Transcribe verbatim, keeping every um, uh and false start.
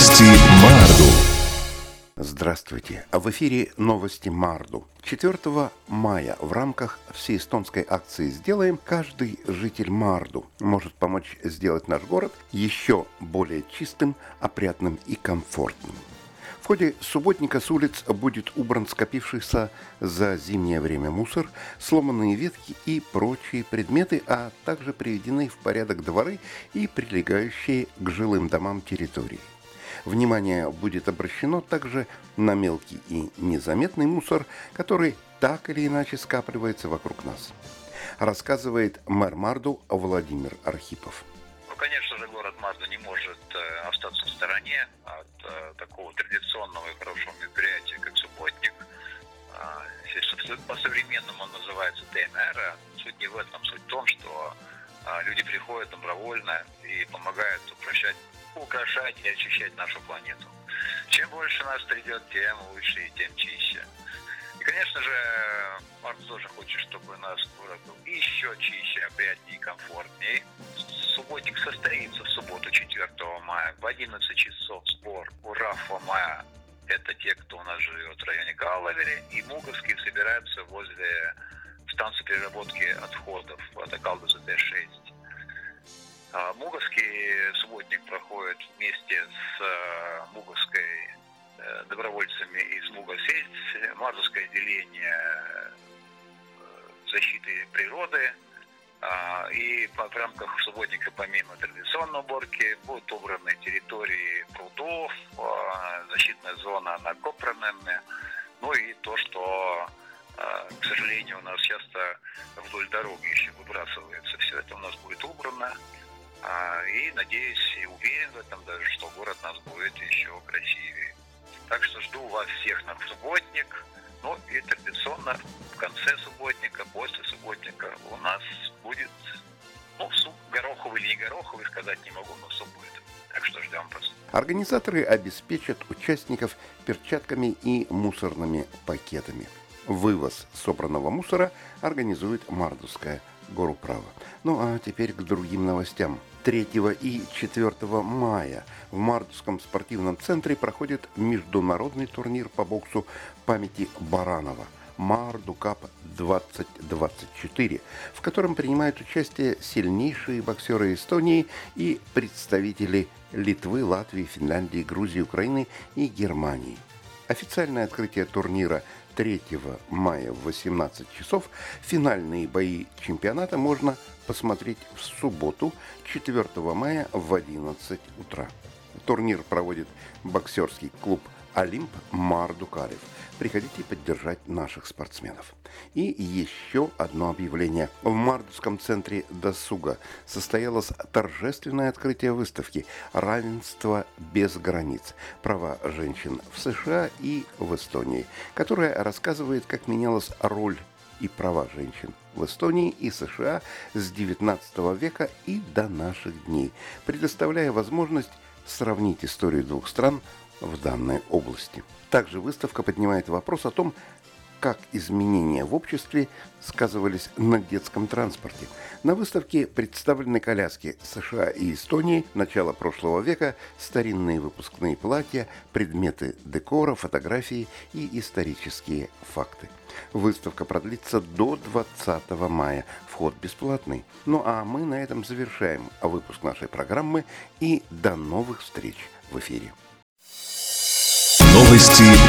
Новости Марду. Здравствуйте. В эфире новости Марду. четвёртого мая в рамках всеэстонской акции «Сделаем» каждый житель Марду может помочь сделать наш город еще более чистым, опрятным и комфортным. В ходе субботника с улиц будет убран скопившийся за зимнее время мусор, сломанные ветки и прочие предметы, а также приведены в порядок дворы и прилегающие к жилым домам территории. Внимание будет обращено также на мелкий и незаметный мусор, который так или иначе скапливается вокруг нас. Рассказывает мэр Марду Владимир Архипов. Ну, конечно же, город Марду не может э, остаться в стороне от э, такого традиционного и хорошего мероприятия, как субботник. Э, по-современному он называется ТМР. Суть не в этом. Суть в том, что э, люди приходят добровольно и помогают упрощать, украшать и очищать нашу планету. Чем больше нас придет, тем лучше и тем чище. И, конечно же, Марду тоже хочет, чтобы наш город был еще чище, опрятнее и комфортнее. Субботник состоится в субботу четвёртого мая в одиннадцать часов. Сбор Урафа мая. Это те, кто у нас живет в районе Калавери. И Муговские собираются возле станции переработки отходов от Калдуза-Д шесть. Муговский субботник проходит вместе с Муговской добровольцами из Мугосельц, Мардовское отделение защиты природы. И в рамках субботника, помимо традиционной уборки, будут убраны территории прудов, защитная зона на Копранеме, ну и то, что, к сожалению, у нас часто вдоль дороги еще выбрасывается. Все это у нас будет убрано. И надеюсь, и уверен в этом даже, что город у нас будет еще красивее. Так что жду вас всех на субботник. Ну и традиционно в конце субботника, после субботника у нас будет, ну, суп гороховый или не гороховый, сказать не могу, но суп будет. Так что ждем вас. Организаторы обеспечат участников перчатками и мусорными пакетами. Вывоз собранного мусора организует Мардовская горуправа. Ну а теперь к другим новостям. третьего и четвёртого мая в Мардовском спортивном центре проходит международный турнир по боксу памяти Баранова Марду Кап двадцать двадцать четыре, в котором принимают участие сильнейшие боксеры Эстонии и представители Литвы, Латвии, Финляндии, Грузии, Украины и Германии. Официальное открытие турнира третьего мая в восемнадцать часов. Финальные бои чемпионата можно посмотреть в субботу, четвёртого мая в одиннадцать утра. Турнир проводит боксерский клуб «Олимп» Мардукалев. Приходите поддержать наших спортсменов. И еще одно объявление. В Мардовском центре досуга состоялось торжественное открытие выставки «Равенство без границ. Права женщин в США и в Эстонии», которая рассказывает, как менялась роль и права женщин в Эстонии и США с девятнадцатого века и до наших дней, предоставляя возможность сравнить историю двух стран в данной области. Также выставка поднимает вопрос о том, как изменения в обществе сказывались на детском транспорте. На выставке представлены коляски США и Эстонии начала прошлого века, старинные выпускные платья, предметы декора, фотографии и исторические факты. Выставка продлится до двадцатого мая. Вход бесплатный. Ну а мы на этом завершаем выпуск нашей программы и до новых встреч в эфире. Новости